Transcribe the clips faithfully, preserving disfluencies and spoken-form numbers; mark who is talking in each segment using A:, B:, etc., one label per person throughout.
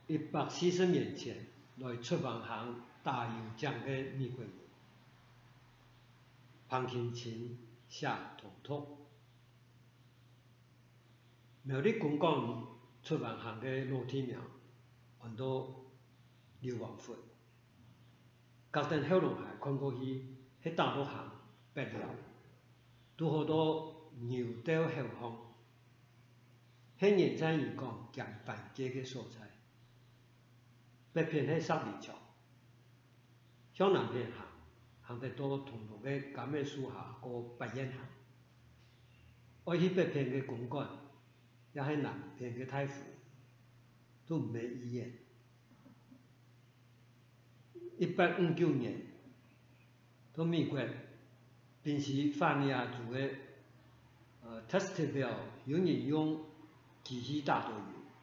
A: 一百四十年前来出版行打油浆的美国人，庞庆清写唐突。苗栗公馆出版行的老天名，很多刘王佛。隔顿后龙海看过去，迄大陆行白了，拄好多牛刀后方。迄年在渔港强繁街的所在，北片迄十二桥，向南片行，行得到同路的甘美树下和白燕行。爱去北片的公馆，也喺南片的太湖，都唔免医院。一八五九年，到美国宾夕法尼亚州的呃 Testville 有人用机器打豆油。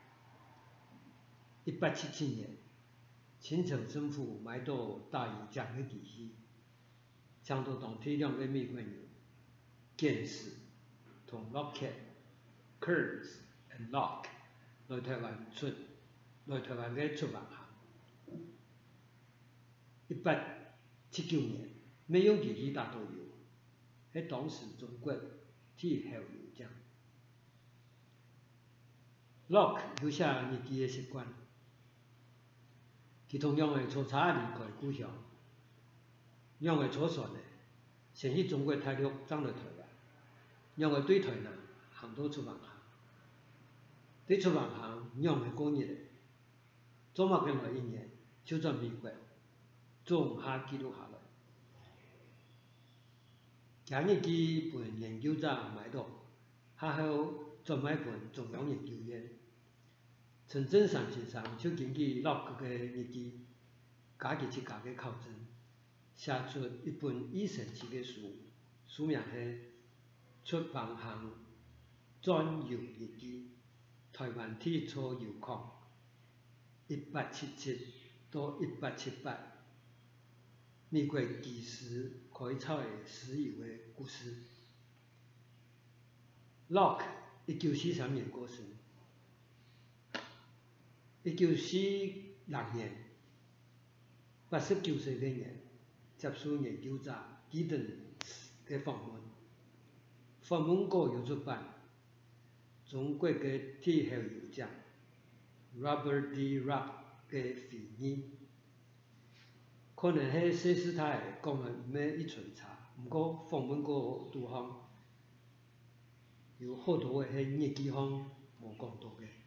A: 一八七七年，清朝政府买到打油浆的机器，将到当地两个美国人，建士同 Lockheed、Kurtz and Lock 来台湾出来台湾的出版行。一八七九年，没用机器打豆油，喺当时中国铁后油浆。Lock 有写日记的习惯，佢同样的出差离开故乡，样的初选呢，先去中国大陆转来台湾，样的对台南行到出版行，对出版行样的过日，做乜嘅来一年，就在美国做下记录下来。今日记本研究者买到，下后再买本中央研究院。陈振山先生就根据Lock嘅日记，加入自家嘅考证，写出一本二神期嘅书，书名係《出版行專油日記》，台灣鐵初油礦，一八七七到一八七八，美國技師開採嘅石油嘅故事。Lock 一九四三年過世。一九四六年，八十九歲嘅人接受研究者基登嘅訪問，訪問稿有出版中國嘅鐵後油漿 Robert D. Rock 嘅回憶，可能係西斯泰講嘅咩一巡查，不過訪問稿度項有好多嘅係日記項冇講到嘅。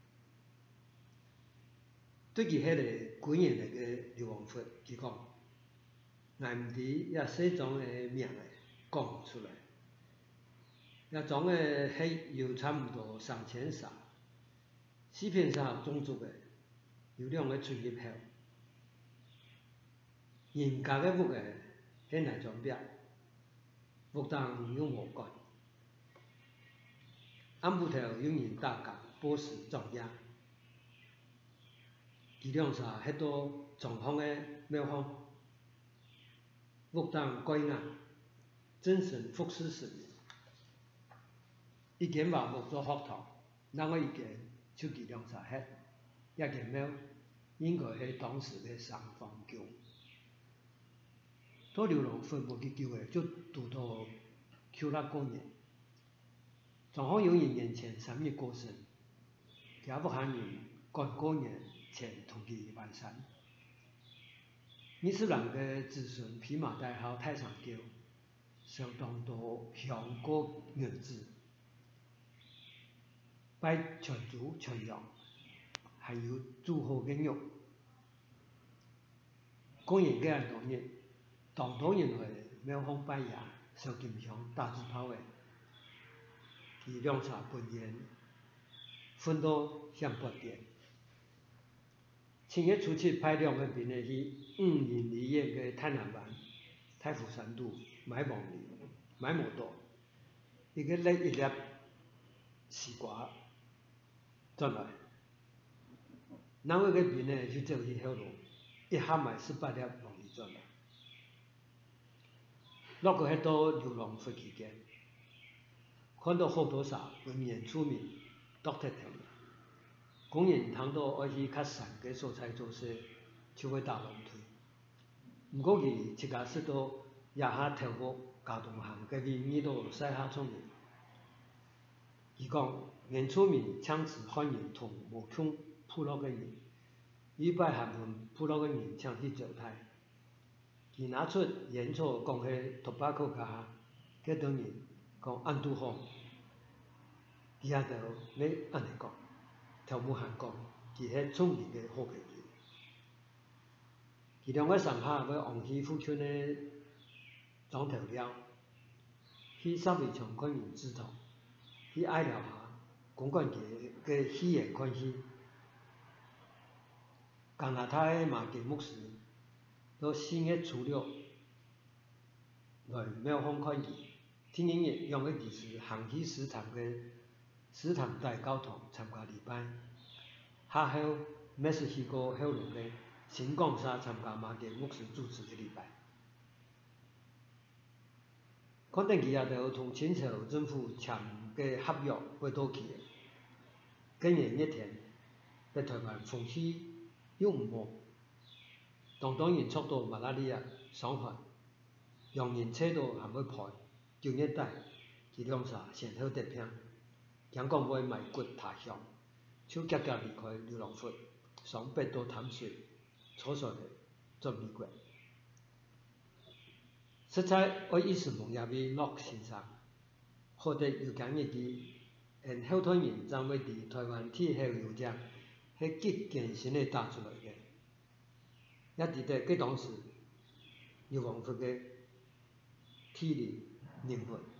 A: 對佢迄個幾年嚟嘅劉王佛，佢講，我唔知也寫種嘅名嘅講唔出來，也種嘅係有差唔多三千三，四篇三種族嘅，有兩個出入口，人家嘅屋嘅係內裝壁，屋當用木幹，暗部頭有人打架，波士撞壓。佢兩啥喺度狀況嘅廟方，屋當蓋眼，真神服侍神。一間話木做學堂，另外一間就佢兩啥喺，一間廟應該係當時嘅上方橋。到劉王佛冇去叫嘅，就讀到橋那過年，狀況有人年前三月過身，佢屋下人趕過年。前同佢完善，伊斯蘭嘅子孫披麻戴孝太上橋，相當多香過銀子，拜全豬全羊，還有煮好嘅肉。過年嘅人當日，當多人去廟方拜爺，燒金香打紙炮嘅，佢兩茶半煙，分到向八點。正月初七派兩個兵去五營里面嘅太南灣、太湖山度買黃梨、買毛豆，一個拎一粒西瓜轉來，那位嘅兵呢就走去後路，一下買十八粒黃梨轉來。落個喺到劉王佛期間，看到好多啥文言出名，doctor 條， 公园通到爱去较散个所在做些，就会大乱推。毋过伊一家说到也下跳过交通项个民意到西下创业。伊讲原住民强制欢迎同无穷部落个人，伊拜韩文部落个人抢去招待。伊拿出演出讲起托巴克家，个等人讲安都好，伊也就要安尼讲，条目汉讲，伊迄创意个好个人。伊两个上下要往去富村个装头了，去三围场看人指头，去爱了下公馆节个戏言关系。加拿大个马吉牧师到四月初六来庙方看伊，听音乐用个仪式行去祠堂个祠堂大教堂参加礼拜，下后墨西哥后龙个新港沙参加马吉牧师主持个礼拜。肯定伊也着同清朝政府签个合约过倒去个，今年一天在台湾风气又毋好，当当然触到马拉利亚伤害，让人车到含要破，就热带，伊两煞先后得病，讲讲要卖骨他乡，就急急离开流浪佛，上北岛探水，初赛个做美国。实在我意思问也为洛先生，获得有讲日记，因后头人认为伫台湾铁后邮者，迄极艰辛个打出来个，也伫得佮当时流亡佛个体力灵魂。